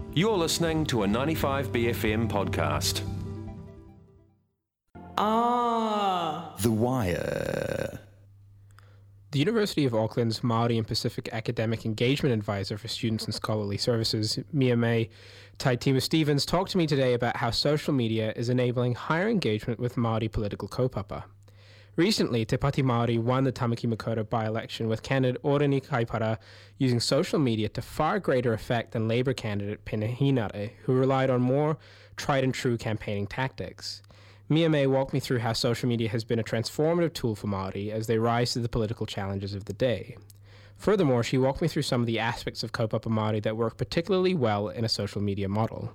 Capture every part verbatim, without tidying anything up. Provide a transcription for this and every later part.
You're listening to a ninety-five B F M podcast. Ah. The Wire. The University of Auckland's Māori and Pacific Academic Engagement Advisor for Students and Scholarly Services, Mia May Taitima-Stevens, talked to me today about how social media is enabling higher engagement with Māori political kaupapa. Recently, Te Pāti Māori won the Tamaki Makaurau by-election with candidate Orani Kaipara using social media to far greater effect than Labour candidate Pena Hinare, who relied on more tried-and-true campaigning tactics. Mia May walked me through how social media has been a transformative tool for Māori as they rise to the political challenges of the day. Furthermore, she walked me through some of the aspects of kaupapa Māori that work particularly well in a social media model.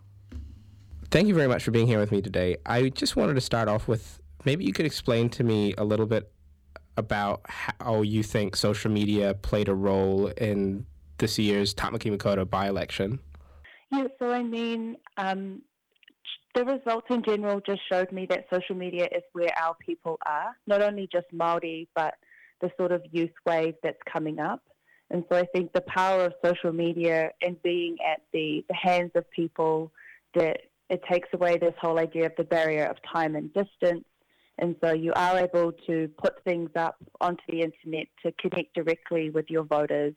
Thank you very much for being here with me today. I just wanted to start off with, maybe you could explain to me a little bit about how you think social media played a role in this year's Tamaki Makaurau by-election. Yeah, so I mean, um, the results in general just showed me that social media is where our people are, not only just Māori, but the sort of youth wave that's coming up. And so I think the power of social media and being at the, the hands of people, that it takes away this whole idea of the barrier of time and distance. And so you are able to put things up onto the internet to connect directly with your voters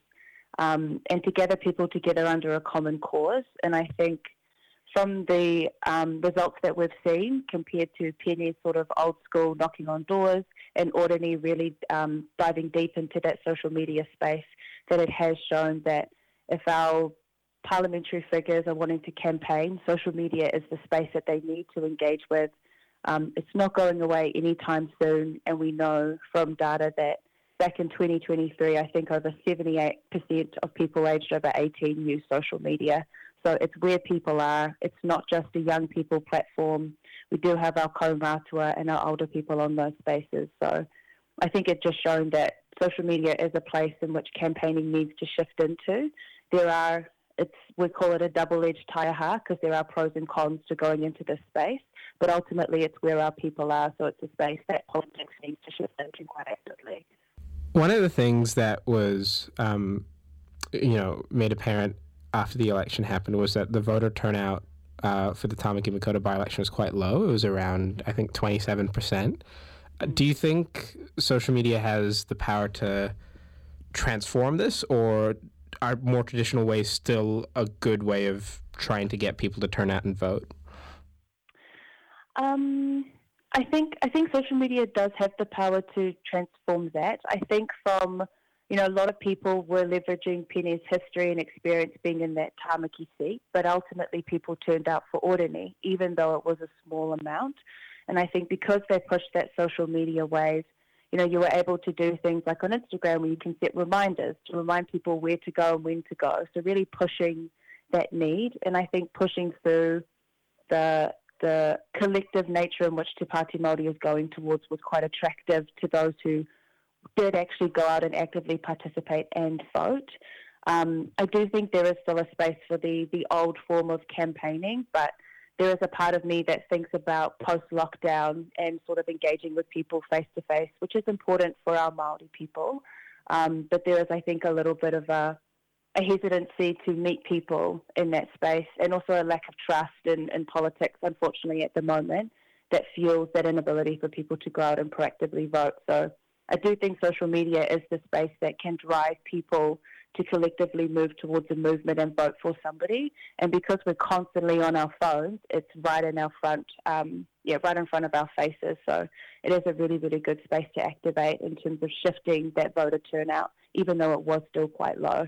um, and to gather people together under a common cause. And I think from the um, results that we've seen compared to Pene's sort of old school knocking on doors and Orani really um, diving deep into that social media space, that it has shown that if our parliamentary figures are wanting to campaign, social media is the space that they need to engage with. Um, it's not going away anytime soon, and we know from data that back in twenty twenty-three, I think over seventy-eight percent of people aged over eighteen use social media. So it's where people are. It's not just a young people platform. We do have our kaumātua and our older people on those spaces. So I think it's just shown that social media is a place in which campaigning needs to shift into. There are, it's we call it a double-edged taiaha because there are pros and cons to going into this space, but ultimately it's where our people are, so it's a space that politics needs to shift into quite actively. One of the things that was, um, you know, made apparent after the election happened was that the voter turnout uh, for the Tamaki Makaurau by-election was quite low. It was around, I think, twenty-seven percent. Uh, do you think social media has the power to transform this, or are more traditional ways still a good way of trying to get people to turn out and vote? Um, I think I think social media does have the power to transform that. I think from You know, a lot of people were leveraging Pene's history and experience being in that Tāmaki seat, but ultimately people turned out for Orani, even though it was a small amount. And I think because they pushed that social media wave, you know, you were able to do things like on Instagram where you can set reminders to remind people where to go and when to go. So really pushing that need, and I think pushing through the the collective nature in which Te Pāti Māori is going towards was quite attractive to those who did actually go out and actively participate and vote. Um, I do think there is still a space for the, the old form of campaigning, but there is a part of me that thinks about post-lockdown and sort of engaging with people face-to-face, which is important for our Māori people. Um, but there is, I think, a little bit of a, a hesitancy to meet people in that space, and also a lack of trust in, in politics, unfortunately, at the moment, that fuels that inability for people to go out and proactively vote. So I do think social media is the space that can drive people to collectively move towards a movement and vote for somebody. And because we're constantly on our phones, it's right in our front, um, yeah, right in front of our faces. So it is a really, really good space to activate in terms of shifting that voter turnout, even though it was still quite low.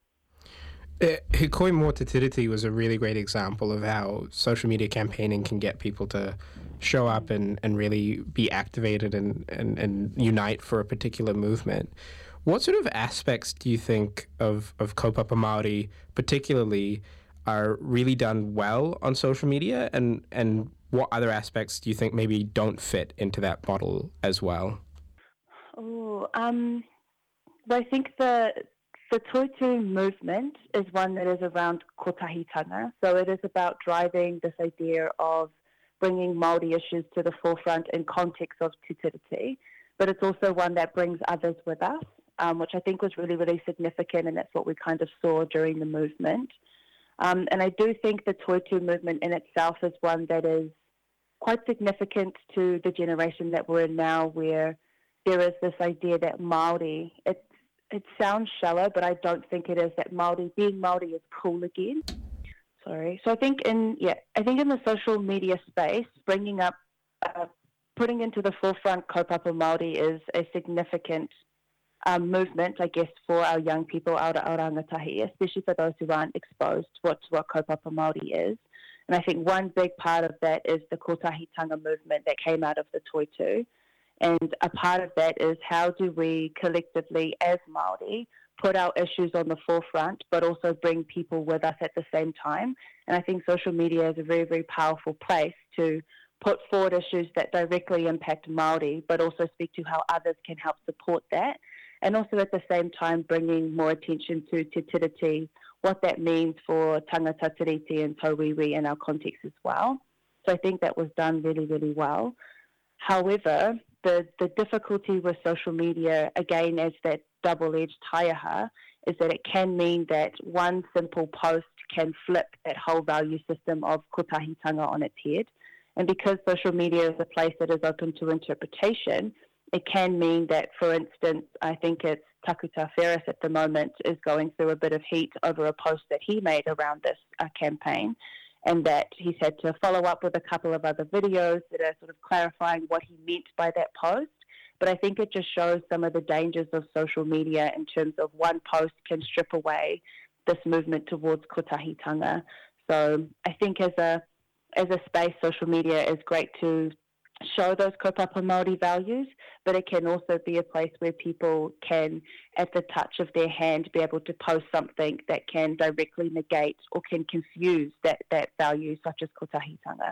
Uh, Hikoi Mō Te Tiriti was a really great example of how social media campaigning can get people to show up and, and really be activated and, and, and unite for a particular movement. What sort of aspects do you think of, of kaupapa Māori particularly are really done well on social media, and, and what other aspects do you think maybe don't fit into that model as well? Oh, um, well, I think the The Toitū movement is one that is around kotahitanga. So it is about driving this idea of bringing Māori issues to the forefront in context of Te Tiriti, but it's also one that brings others with us, um, which I think was really, really significant, and that's what we kind of saw during the movement. Um, and I do think the Toitu movement in itself is one that is quite significant to the generation that we're in now, where there is this idea that Māori, it, it sounds shallow, but I don't think it is, that Māori, being Māori is cool again. Sorry. So I think in, yeah, I think in the social media space, bringing up, uh, putting into the forefront kaupapa Māori is a significant um, movement, I guess, for our young people out of rangatahi, especially for those who aren't exposed to what, what kaupapa Māori is. And I think one big part of that is the kotahitanga movement that came out of the Toitu. And a part of that is how do we collectively, as Māori, put our issues on the forefront, but also bring people with us at the same time. And I think social media is a very, very powerful place to put forward issues that directly impact Māori, but also speak to how others can help support that. And also at the same time bringing more attention to Te Tiriti, what that means for tangata tiriti and tauiwi in our context as well. So I think that was done really, really well. However, the, the difficulty with social media, again, as that double-edged taiaha, is that it can mean that one simple post can flip that whole value system of kotahitanga on its head. And because social media is a place that is open to interpretation, it can mean that, for instance, I think it's Takuta Ferris at the moment is going through a bit of heat over a post that he made around this uh, campaign, and that he's had to follow up with a couple of other videos that are sort of clarifying what he meant by that post. But I think it just shows some of the dangers of social media in terms of one post can strip away this movement towards kotahitanga. So I think as a as a space, social media is great to show those kaupapa Māori values, but it can also be a place where people can, at the touch of their hand, be able to post something that can directly negate or can confuse that, that value, such as kotahitanga.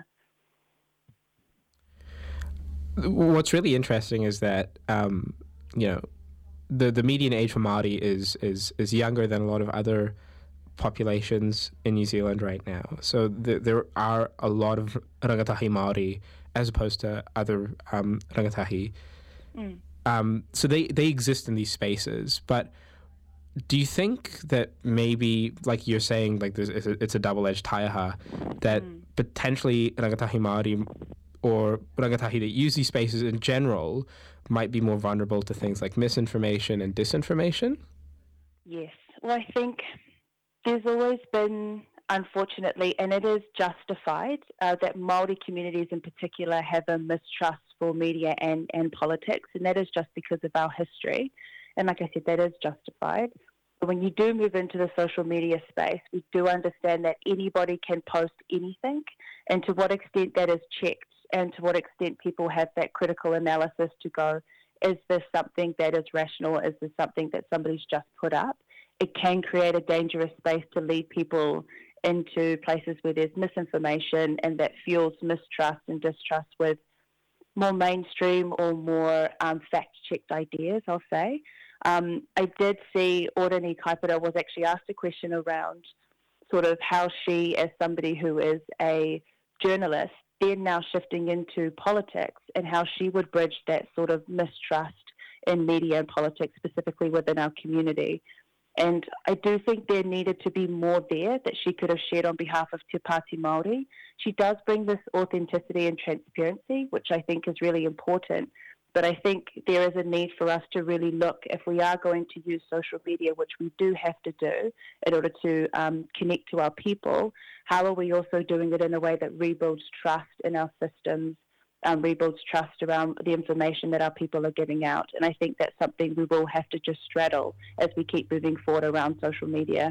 What's really interesting is that, um, you know, the, the median age for Māori is, is, is younger than a lot of other populations in New Zealand right now. So th- there are a lot of rangatahi Māori as opposed to other um, rangatahi. Mm. Um, so they, they exist in these spaces. But do you think that maybe, like you're saying, like there's, it's, a, it's a double-edged taiaha, that mm. potentially rangatahi Māori or rangatahi that use these spaces in general might be more vulnerable to things like misinformation and disinformation? Yes. Well, I think there's always been, unfortunately, and it is justified, uh, that Māori communities in particular have a mistrust for media and, and politics, and that is just because of our history. And like I said, that is justified. But when you do move into the social media space, we do understand that anybody can post anything, and to what extent that is checked, and to what extent people have that critical analysis to go, is this something that is rational? Is this something that somebody's just put up? It can create a dangerous space to lead people into places where there's misinformation, and that fuels mistrust and distrust with more mainstream or more um, fact-checked ideas, I'll say. Um, I did see Orani Kaipara was actually asked a question around sort of how she, as somebody who is a journalist, then now shifting into politics, and how she would bridge that sort of mistrust in media and politics, specifically within our community. And I do think there needed to be more there that she could have shared on behalf of Te Pāti Māori. She does bring this authenticity and transparency, which I think is really important. But I think there is a need for us to really look, if we are going to use social media, which we do have to do in order to um, connect to our people, how are we also doing it in a way that rebuilds trust in our systems, Um, rebuilds trust around the information that our people are giving out. And I think that's something we will have to just straddle as we keep moving forward around social media.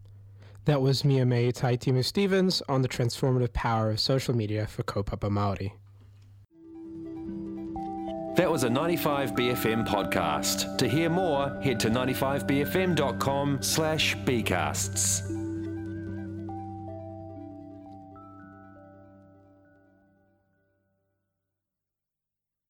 That was Mia May Taitimu Stevens on the transformative power of social media for kaupapa Māori. That was a ninety-five B F M podcast. To hear more, head to ninety-five b f m dot com slash b casts.